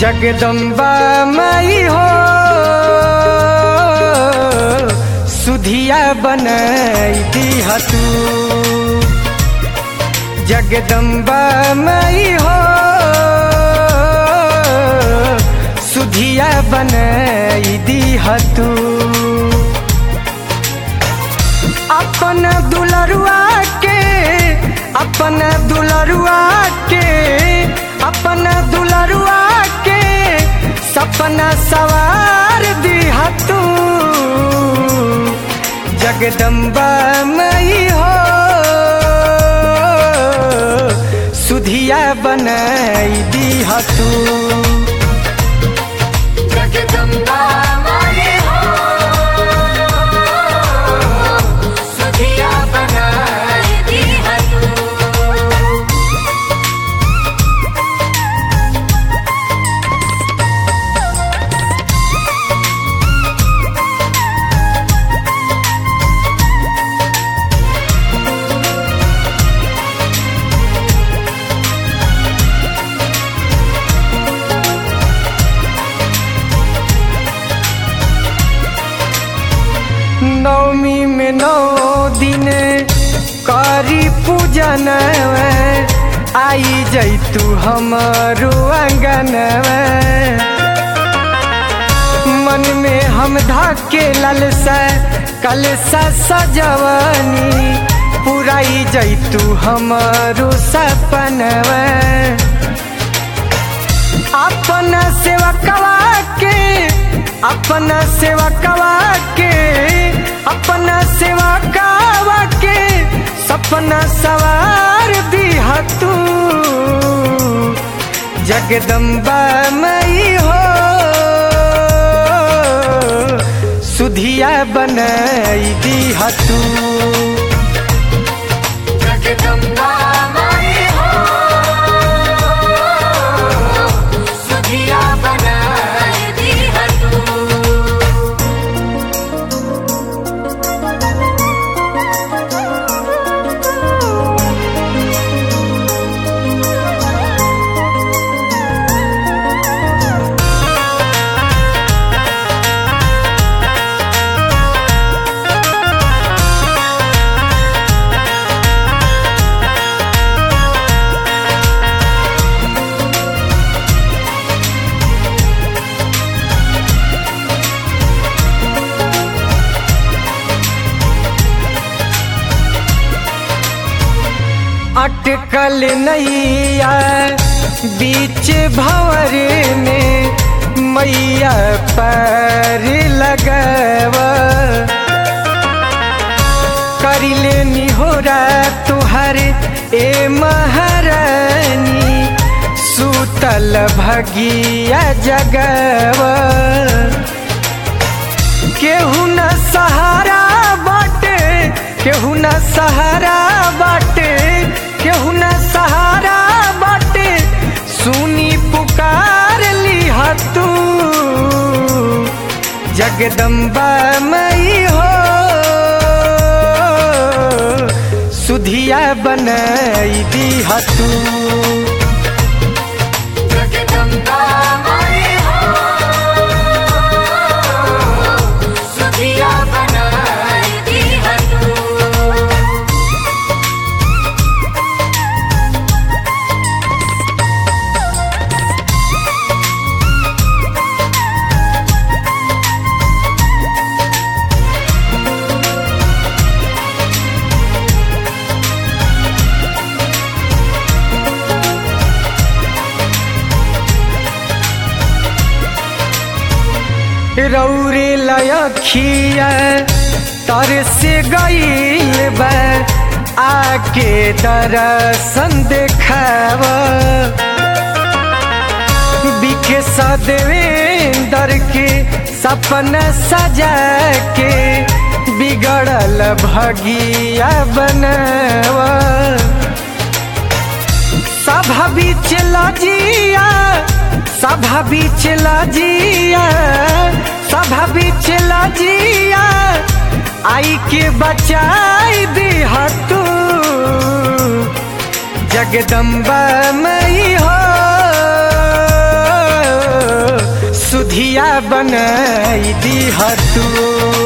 जगदम्बा माई हो सुधिया बनाई दीह तू। जगदम्बा माई हो सुधिया बनाई दीह तू। अपन दुलरुआ के अपन दुलरुआ के अपन दुलरुआ के सपना सवार दीह तू। जगदम्बा माई हो सुधिया बनाई दीह तू। जगदम्बा माई हो सुधिया बनाई दीह तू। नवमी में 9 दिन करी पूजन आई जैतू हमारो आंगनवा। मन में हम धाके ललसा कलसा सजवनी पुराई जैतू हमारो सपनवा। अपना सेवकवा के अपना सेवकवा के अपना सेवकवा के सपना सवार दीह तू। जगदम्बा माई हो सुधिया बनाई दीह तू। जगदम्बा माई हो सुधिया बनाई दीह तू। अटकल नैया बीच भंवर में मैया पैर लगावा। करिले निहोरा तुहर ए महारानी सूतल भगिया जगवा। केहू न सहारा बाटे केहू न सहारा बाटे केहू न सहारा बाटे सुनी पुकार लिह तू। जगदम्बा माई हो सुधिया बनाई दीह तू। जगदम्बा माई हो सुधिया बनाई दीह तू। रौरे लयखिया तर से गईल बा आके दर्शन देखावा। बिखे सदेवेंदर के सपना सजा के बिगड़ल भगिया बनावा। सभा बीच लजिया सभा बीच लजिया सभा बीच लजिया आई के बचाई दीह तू। जगदम्बा माई हो सुधिया बनाई दी तू।